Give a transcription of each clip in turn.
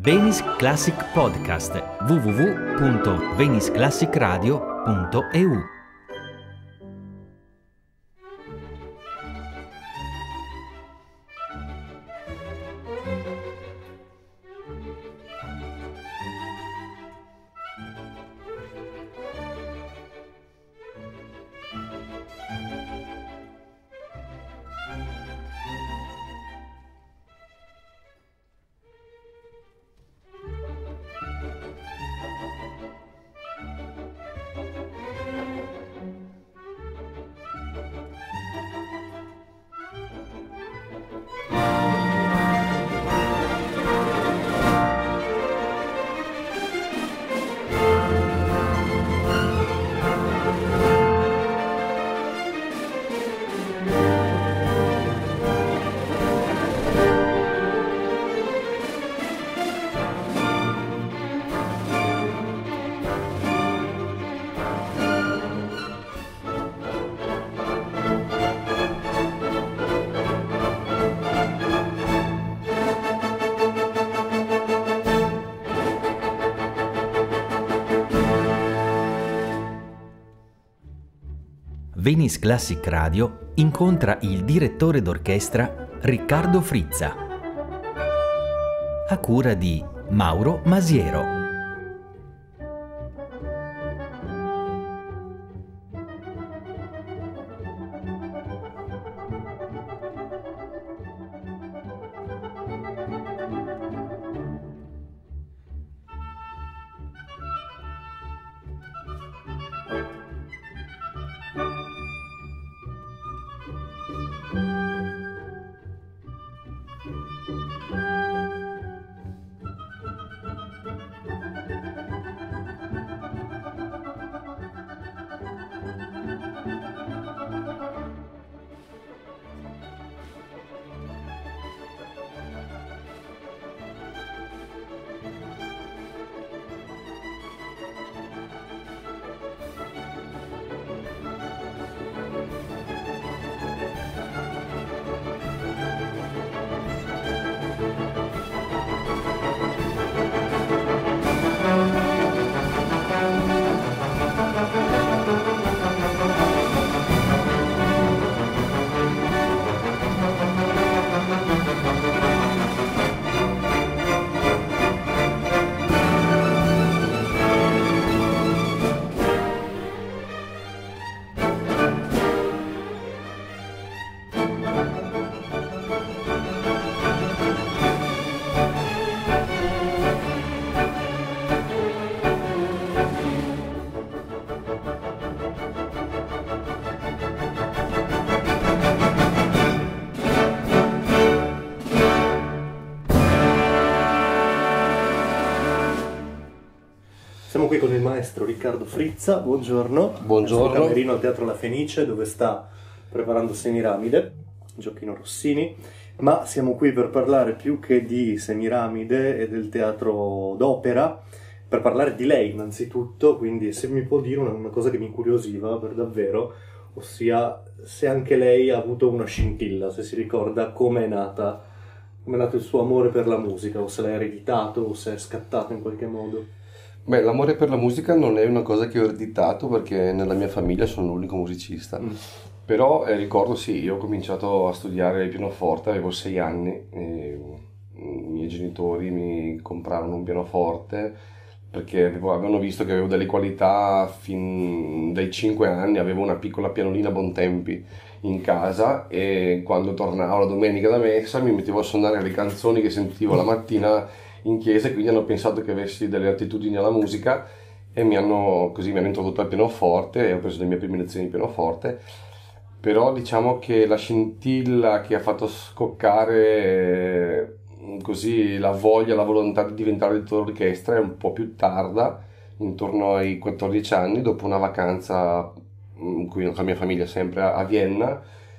Venice Classic Podcast www.veniceclassicradio.eu. Venice Classic Radio incontra il direttore d'orchestra Riccardo Frizza, a cura di Mauro Masiero. Siamo qui con il maestro Riccardo Frizza, buongiorno. Buongiorno. Al camerino al Teatro La Fenice, dove sta preparando Semiramide, Gioacchino Rossini, ma siamo qui per parlare più che di Semiramide e del teatro d'opera, per parlare di lei innanzitutto, quindi se mi può dire una cosa che mi incuriosiva per davvero, ossia se anche lei ha avuto una scintilla, se si ricorda come è nato il suo amore per la musica, o se l'ha ereditato, o se è scattato in qualche modo. Beh, l'amore per la musica non è una cosa che ho ereditato perché nella mia famiglia sono l'unico musicista. Però ricordo sì, io ho cominciato a studiare il pianoforte, avevo 6 anni, e i miei genitori mi comprarono un pianoforte perché avevano visto che avevo delle qualità fin dai 5 anni, avevo una piccola pianolina Bontempi in casa e quando tornavo la domenica da messa mi mettevo a suonare le canzoni che sentivo la mattina in chiesa, e quindi hanno pensato che avessi delle attitudini alla musica e mi hanno introdotto al pianoforte e ho preso le mie prime lezioni di pianoforte. Però diciamo che la scintilla che ha fatto scoccare così la voglia, la volontà di diventare direttore d'orchestra è un po' più tarda, intorno ai 14 anni, dopo una vacanza qui con la mia famiglia sempre a Vienna.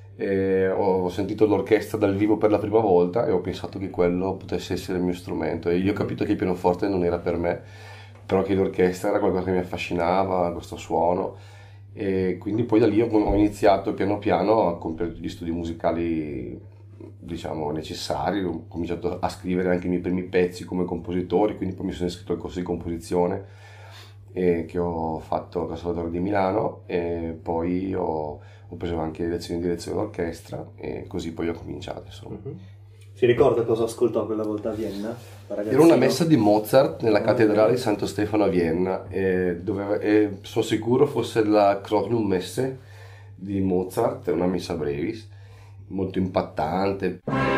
Ho sentito l'orchestra dal vivo per la prima volta e ho pensato che quello potesse essere il mio strumento, e io ho capito che il pianoforte non era per me, però che l'orchestra era qualcosa che mi affascinava, questo suono, e quindi poi da lì ho iniziato piano piano a compiere gli studi musicali diciamo, necessario. Ho cominciato a scrivere anche i miei primi pezzi come compositore, quindi poi mi sono iscritto al corso di composizione che ho fatto al Conservatorio di Milano, e poi ho preso anche lezioni di direzione d'orchestra, e così poi ho cominciato, insomma. Si ricorda cosa ascoltò quella volta a Vienna? Era una messa di Mozart nella cattedrale di Santo Stefano a Vienna, e sono sicuro fosse la Krognum Messe di Mozart, una messa brevis, molto impattante.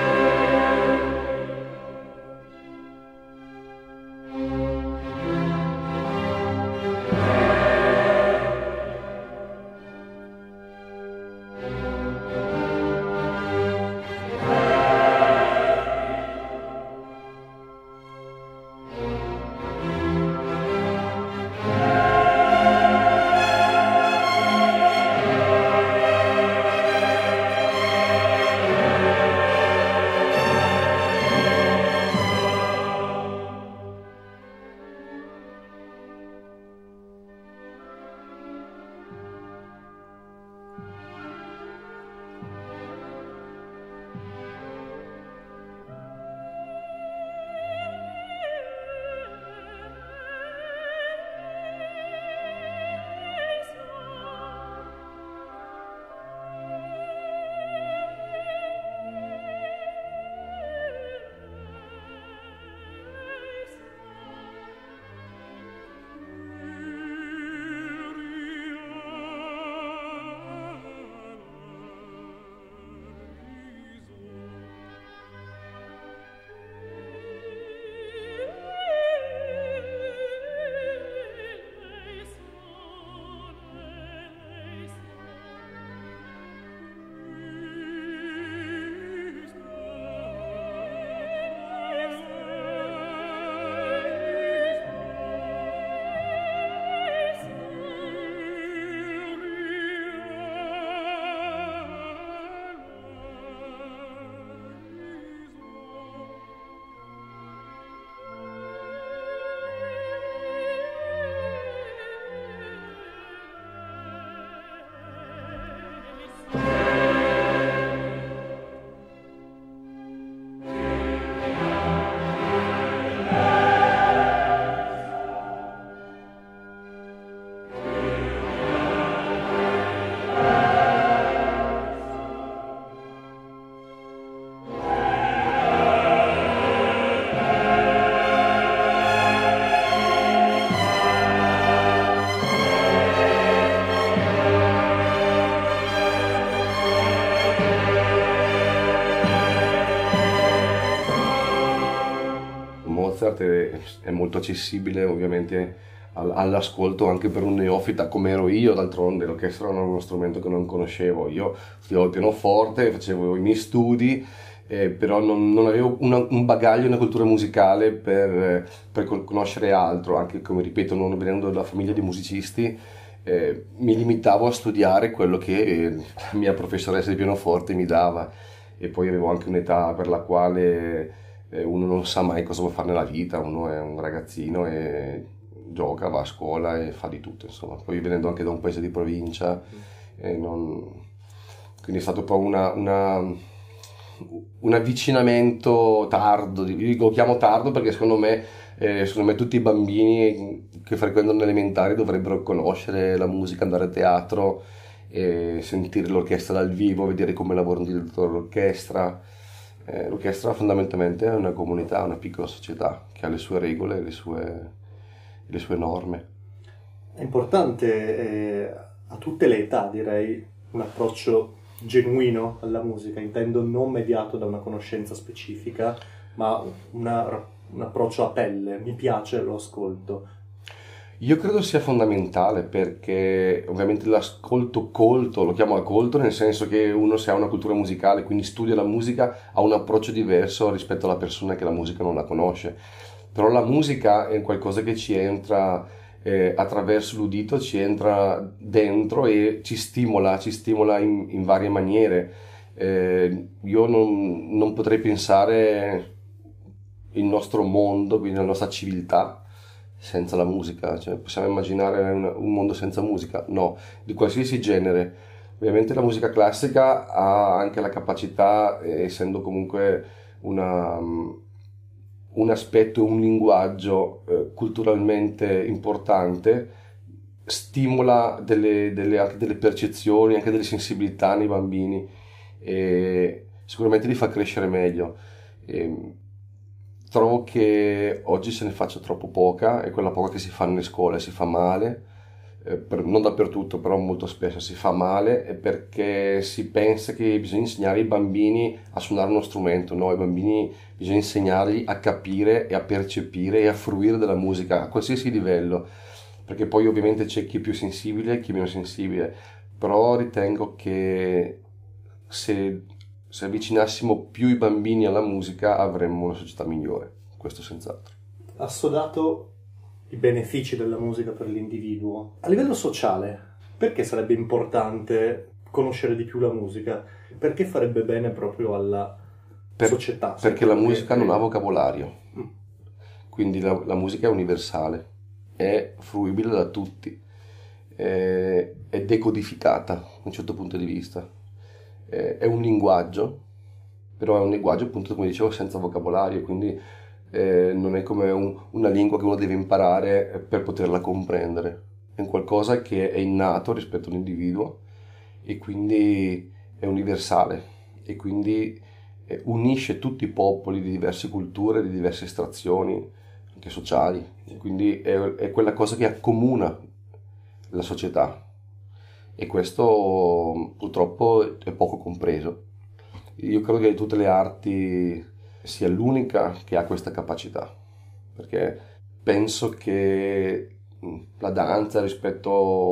Mozart è molto accessibile ovviamente all'ascolto anche per un neofita come ero io. D'altronde l'orchestra era uno strumento che non conoscevo, io studiavo il pianoforte, facevo i miei studi, però non avevo un bagaglio, una cultura musicale per conoscere altro, anche come ripeto, non venendo da famiglia di musicisti. Mi limitavo a studiare quello che la mia professoressa di pianoforte mi dava, e poi avevo anche un'età per la quale uno non sa mai cosa vuole fare nella vita, uno è un ragazzino e gioca, va a scuola e fa di tutto, insomma. Poi venendo anche da un paese di provincia, quindi è stato un po' un avvicinamento tardo, io lo chiamo tardo perché secondo me tutti i bambini che frequentano le elementari dovrebbero conoscere la musica, andare a teatro, e sentire l'orchestra dal vivo, vedere come lavora un direttore d'orchestra. L'orchestra fondamentalmente è una comunità, una piccola società che ha le sue regole e le sue norme. È importante a tutte le età, direi, un approccio genuino alla musica, intendo non mediato da una conoscenza specifica, ma un approccio a pelle. Mi piace, lo ascolto. Io credo sia fondamentale, perché ovviamente l'ascolto colto, lo chiamo colto nel senso che uno, se ha una cultura musicale, quindi studia la musica, ha un approccio diverso rispetto alla persona che la musica non la conosce. Però la musica è qualcosa che ci entra attraverso l'udito, ci entra dentro e ci stimola in varie maniere. Io non potrei pensare il nostro mondo, quindi la nostra civiltà, senza la musica. Cioè, possiamo immaginare un mondo senza musica? No, di qualsiasi genere. Ovviamente la musica classica ha anche la capacità, essendo comunque un aspetto, un linguaggio culturalmente importante, stimola anche delle percezioni, anche delle sensibilità nei bambini e sicuramente li fa crescere meglio. Trovo che oggi se ne faccia troppo poca e quella poca che si fa nelle scuole si fa male, non dappertutto, però molto spesso si fa male perché si pensa che bisogna insegnare ai bambini a suonare uno strumento. No, ai bambini bisogna insegnargli a capire e a percepire e a fruire della musica a qualsiasi livello, perché poi ovviamente c'è chi è più sensibile e chi è meno sensibile, però ritengo che se avvicinassimo più i bambini alla musica avremmo una società migliore, questo senz'altro. Assodato i benefici della musica per l'individuo. A livello sociale, perché sarebbe importante conoscere di più la musica? Perché farebbe bene proprio alla società? Perché la musica non ha vocabolario, quindi la musica è universale, è fruibile da tutti, è decodificata da un certo punto di vista, è un linguaggio, però è un linguaggio appunto come dicevo senza vocabolario, quindi non è come una lingua che uno deve imparare per poterla comprendere, è un qualcosa che è innato rispetto all'individuo e quindi è universale e quindi unisce tutti i popoli di diverse culture, di diverse estrazioni, anche sociali, quindi è quella cosa che accomuna la società e questo purtroppo è poco compreso. Io credo che di tutte le arti sia l'unica che ha questa capacità, perché penso che la danza rispetto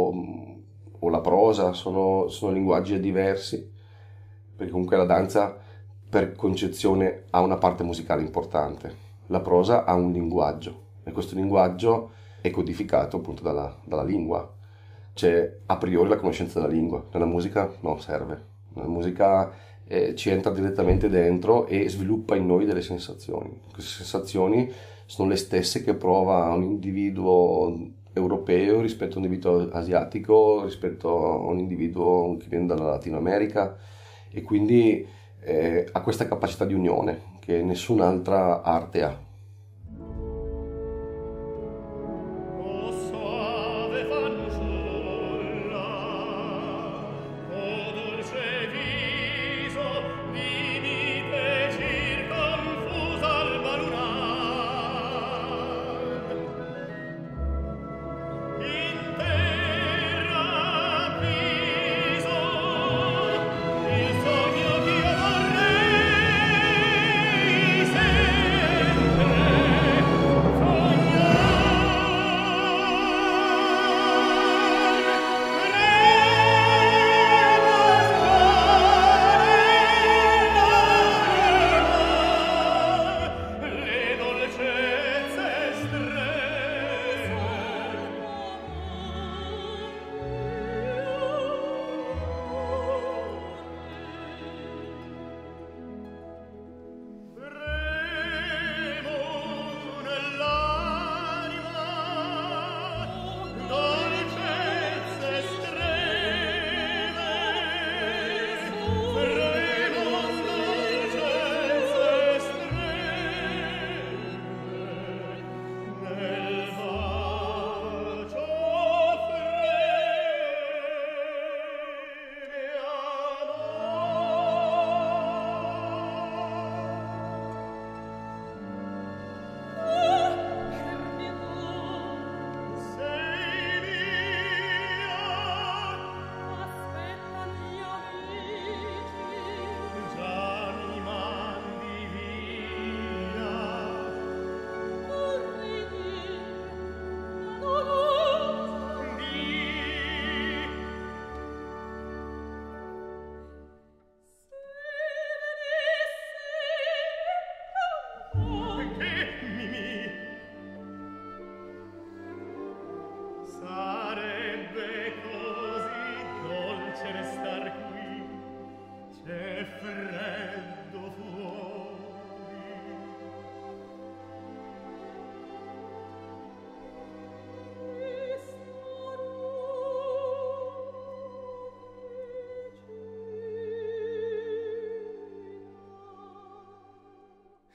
o la prosa sono linguaggi diversi, perché comunque la danza per concezione ha una parte musicale importante, la prosa ha un linguaggio e questo linguaggio è codificato appunto dalla lingua, c'è a priori la conoscenza della lingua, nella musica non serve, nella musica ci entra direttamente dentro e sviluppa in noi delle sensazioni. Queste sensazioni sono le stesse che prova un individuo europeo rispetto a un individuo asiatico, rispetto a un individuo che viene dalla Latino America e quindi ha questa capacità di unione che nessun'altra arte ha.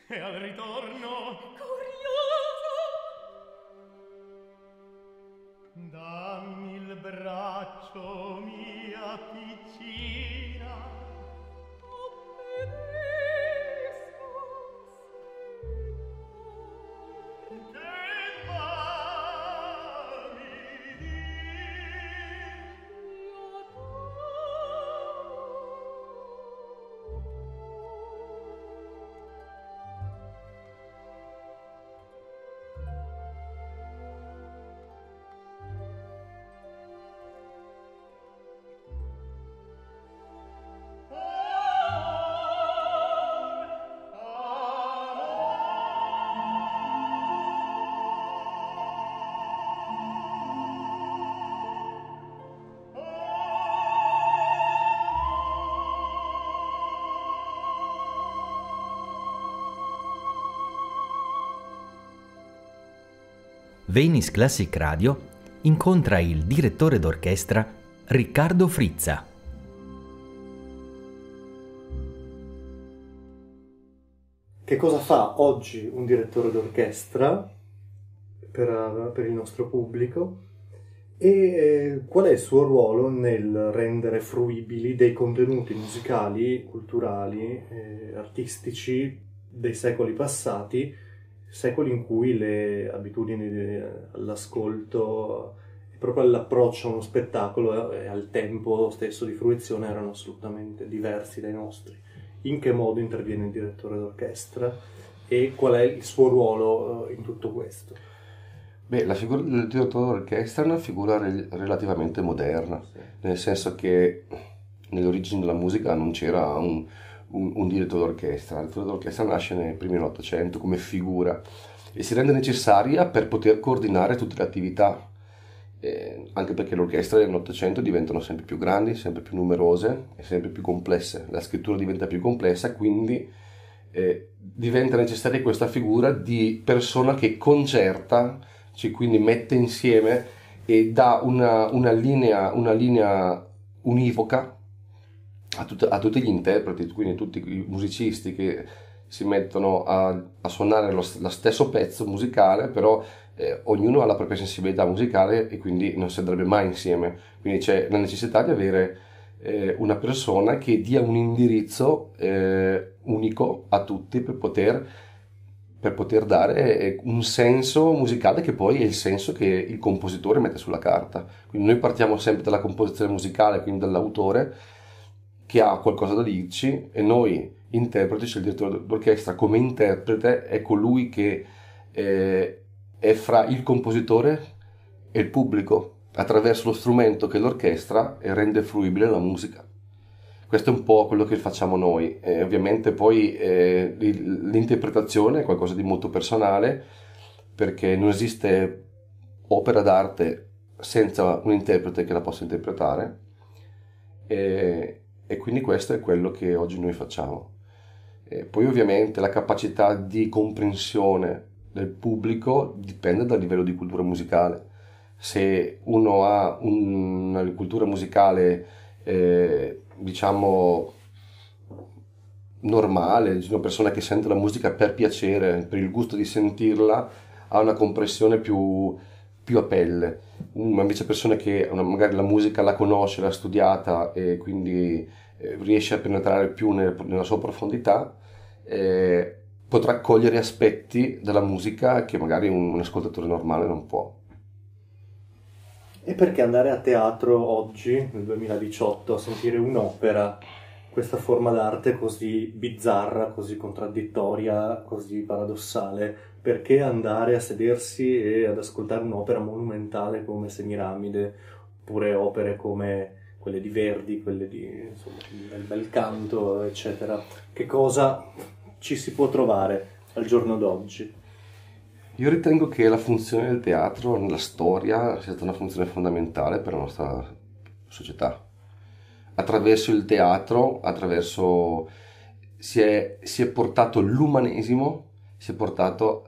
E al ritorno curioso dammi il braccio mia piccina. Venice Classic Radio incontra il direttore d'orchestra Riccardo Frizza. Che cosa fa oggi un direttore d'orchestra per il nostro pubblico e qual è il suo ruolo nel rendere fruibili dei contenuti musicali, culturali, artistici dei secoli passati, secoli in cui le abitudini all'ascolto e proprio all'approccio a uno spettacolo e al tempo stesso di fruizione erano assolutamente diversi dai nostri. In che modo interviene il direttore d'orchestra e qual è il suo ruolo in tutto questo? Beh, la figura del direttore d'orchestra è una figura relativamente moderna, nel senso che nelle origini della musica non c'era un direttore d'orchestra. Il direttore d'orchestra nasce nei primi dell'Ottocento come figura e si rende necessaria per poter coordinare tutte le attività, anche perché le orchestre nell'Ottocento diventano sempre più grandi, sempre più numerose e sempre più complesse. La scrittura diventa più complessa, quindi diventa necessaria questa figura di persona che concerta, cioè quindi mette insieme e dà una linea univoca a tutti gli interpreti, quindi tutti i musicisti che si mettono a suonare lo stesso pezzo musicale, però ognuno ha la propria sensibilità musicale e quindi non si andrebbe mai insieme. Quindi c'è la necessità di avere una persona che dia un indirizzo unico a tutti per poter dare un senso musicale che poi è il senso che il compositore mette sulla carta. Quindi noi partiamo sempre dalla composizione musicale, quindi dall'autore che ha qualcosa da dirci, e noi interpreti, cioè il direttore d'orchestra come interprete è colui che è fra il compositore e il pubblico attraverso lo strumento che è l'orchestra e rende fruibile la musica. Questo è un po' quello che facciamo noi. Ovviamente poi l'interpretazione è qualcosa di molto personale, perché non esiste opera d'arte senza un interprete che la possa interpretare, e quindi questo è quello che oggi noi facciamo. Poi ovviamente la capacità di comprensione del pubblico dipende dal livello di cultura musicale. Se uno ha una cultura musicale diciamo normale, una persona che sente la musica per piacere, per il gusto di sentirla, ha una comprensione più a pelle. Invece persona che magari la musica la conosce, l'ha studiata e quindi riesce a penetrare più nella sua profondità, potrà cogliere aspetti della musica che magari un ascoltatore normale non può. E perché andare a teatro oggi, nel 2018, a sentire un'opera, questa forma d'arte così bizzarra, così contraddittoria, così paradossale? Perché andare a sedersi e ad ascoltare un'opera monumentale come Semiramide, oppure opere come quelle di Verdi, quelle di del bel canto, eccetera? Che cosa ci si può trovare al giorno d'oggi? Io ritengo che la funzione del teatro nella storia sia stata una funzione fondamentale per la nostra società. Attraverso il teatro, si è portato l'umanesimo, si è portato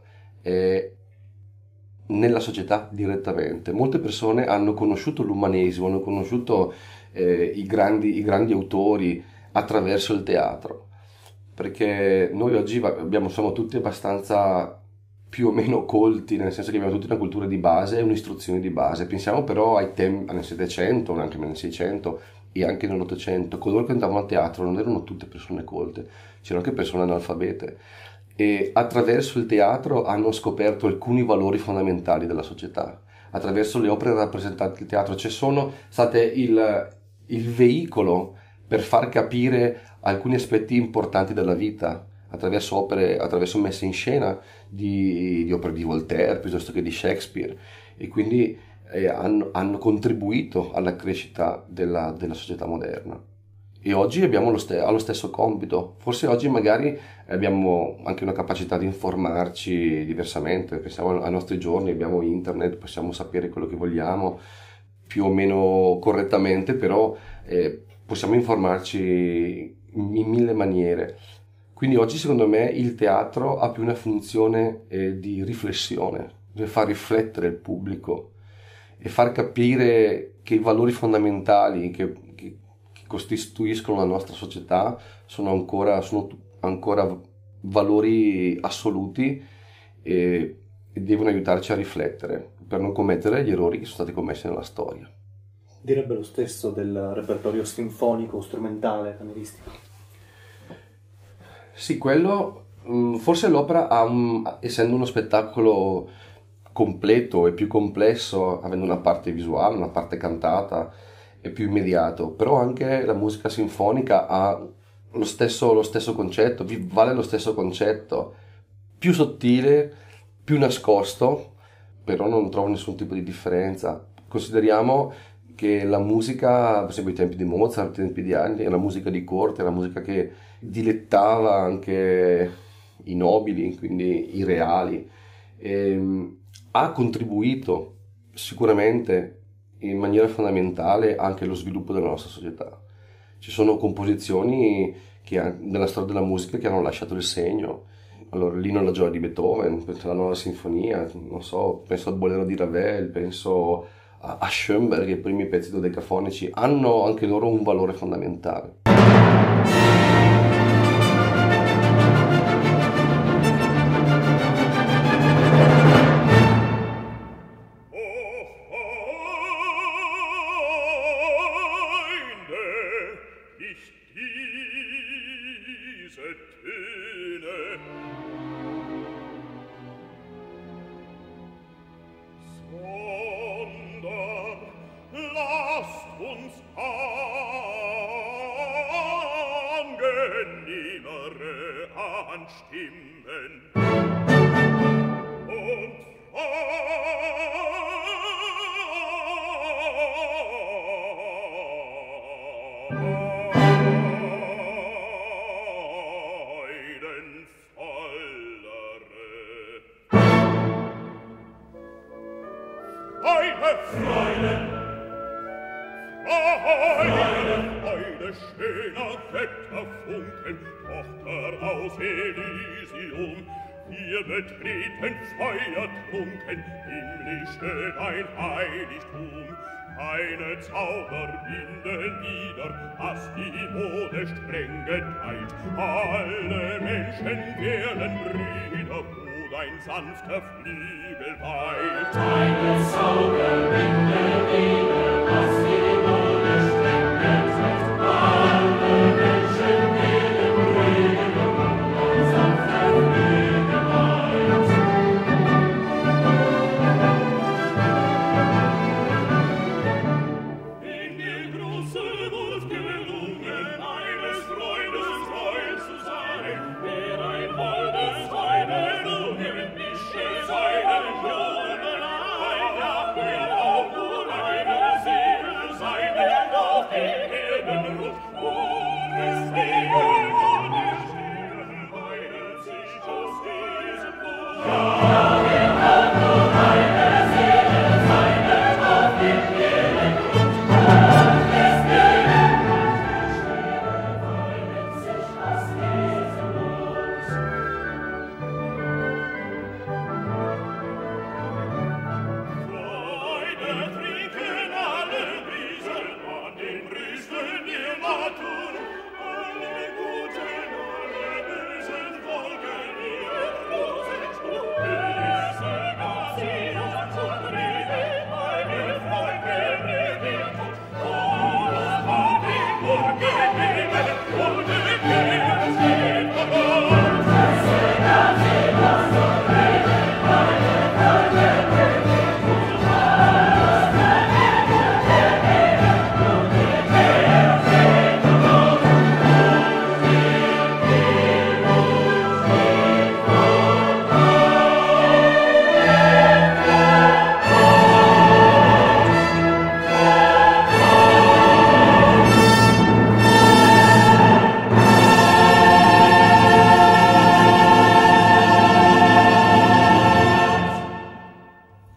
nella società direttamente. Molte persone hanno conosciuto l'umanesimo, hanno conosciuto i grandi autori attraverso il teatro. perché noi oggi siamo tutti abbastanza più o meno colti, nel senso che abbiamo tutti una cultura di base e un'istruzione di base. Pensiamo però ai tempi, nel 700, anche nel 600 e anche nell'Ottocento, coloro che andavano a teatro non erano tutte persone colte, c'erano anche persone analfabete, e attraverso il teatro hanno scoperto alcuni valori fondamentali della società. Attraverso le opere rappresentate del teatro ci sono state il veicolo per far capire alcuni aspetti importanti della vita, attraverso messe in scena di opere di Voltaire piuttosto che di Shakespeare, e quindi hanno contribuito alla crescita della società moderna. E oggi abbiamo lo stesso compito. Forse oggi magari abbiamo anche una capacità di informarci diversamente, pensiamo ai nostri giorni, abbiamo internet, possiamo sapere quello che vogliamo più o meno correttamente, però possiamo informarci in mille maniere. Quindi oggi secondo me il teatro ha più una funzione di riflessione, per far riflettere il pubblico e far capire che i valori fondamentali che costituiscono la nostra società sono ancora valori assoluti e devono aiutarci a riflettere per non commettere gli errori che sono stati commessi nella storia. Direbbe lo stesso del repertorio sinfonico, strumentale, cameristico? Sì, quello, forse l'opera essendo uno spettacolo completo e più complesso, avendo una parte visuale, una parte cantata, è più immediato, però anche la musica sinfonica ha lo stesso concetto, vale lo stesso concetto, più sottile, più nascosto, però non trovo nessun tipo di differenza. Consideriamo che la musica, per esempio ai tempi di Mozart, ai tempi di Handel, è la musica di corte, è la musica che dilettava anche i nobili, quindi i reali, ha contribuito sicuramente in maniera fondamentale anche allo sviluppo della nostra società. Ci sono composizioni nella storia della musica che hanno lasciato il segno. Allora, l'Inno alla gioia di Beethoven, penso alla Nuova Sinfonia, non so, penso al Bolero di Ravel, penso a Schoenberg, i primi pezzi dodecafonici, hanno anche loro un valore fondamentale. Zauber binden wieder, was die Mode streng geteilt. Alle Menschen werden Brüder, wo dein sanfter Flügel weilt. Keine Zauber binden wieder, was die Mode streng geteilt. Alle Menschen werden Brüder, wo dein sanfter Flügel weilt. Seinen Jungen, nicht seinen Jungen,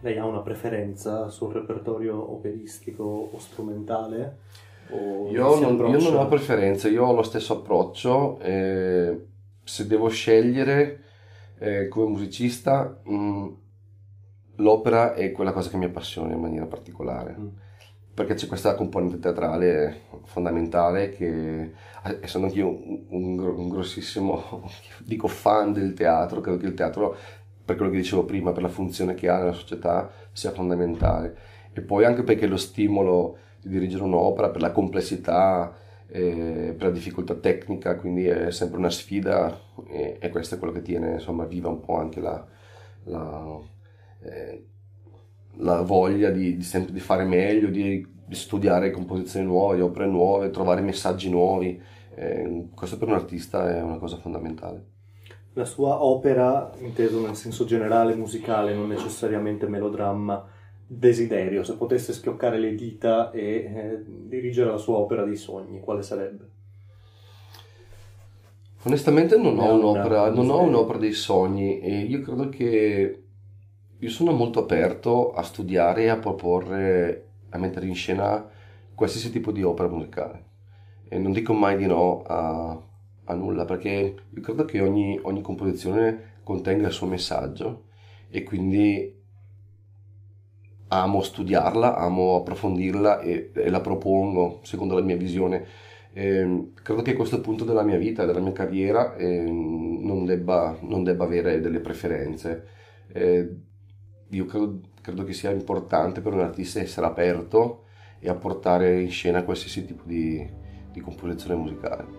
Lei ha una preferenza sul repertorio operistico o strumentale? O Io non ho preferenze, io ho lo stesso approccio. Se devo scegliere come musicista, l'opera è quella cosa che mi appassiona in maniera particolare, perché c'è questa componente teatrale fondamentale che, essendo anch'io un grossissimo, dico, fan del teatro, credo che il teatro, per quello che dicevo prima, per la funzione che ha nella società, sia fondamentale. E poi anche perché lo stimolo di dirigere un'opera, per la complessità, per la difficoltà tecnica, quindi è sempre una sfida, e questo è quello che tiene, insomma, viva un po' anche la voglia di sempre di fare meglio, di studiare composizioni nuove, opere nuove, trovare messaggi nuovi. Questo per un artista è una cosa fondamentale. La sua opera, inteso nel senso generale musicale, non necessariamente melodramma, desiderio, se potesse schioccare le dita e dirigere la sua opera dei sogni, quale sarebbe? Onestamente non ho un'opera dei sogni, e io credo che io sono molto aperto a studiare e a proporre, a mettere in scena qualsiasi tipo di opera musicale, e non dico mai di no a nulla, perché io credo che ogni composizione contenga il suo messaggio, e quindi amo studiarla, amo approfondirla e la propongo secondo la mia visione. Credo che a questo punto della mia vita, della mia carriera, non debba avere delle preferenze. Io credo che sia importante per un artista essere aperto e a portare in scena qualsiasi tipo di composizione musicale.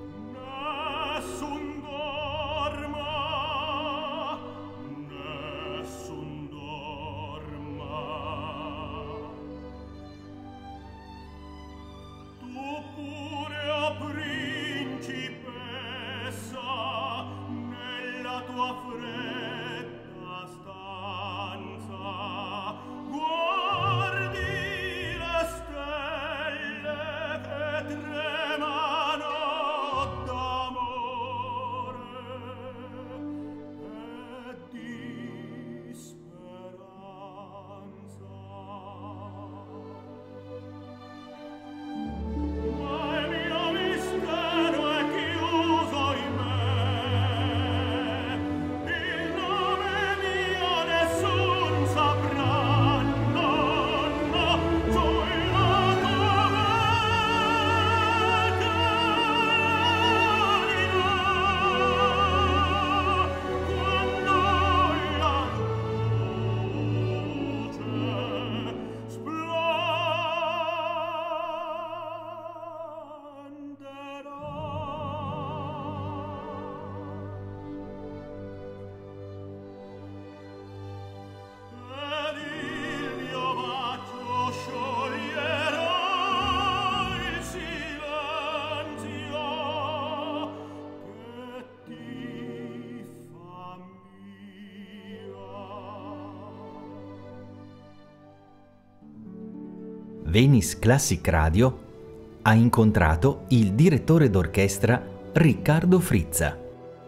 Venice Classic Radio ha incontrato il direttore d'orchestra Riccardo Frizza,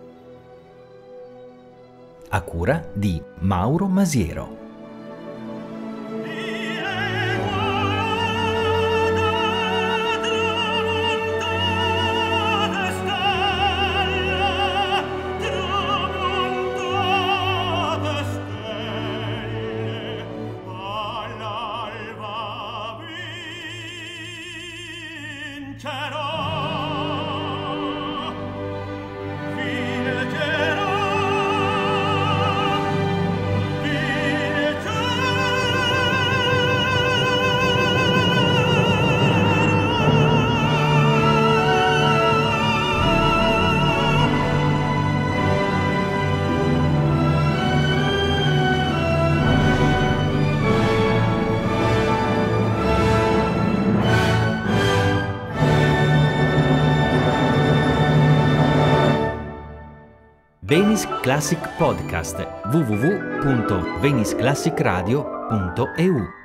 a cura di Mauro Masiero. Venice Classic Podcast, www.veniceclassicradio.eu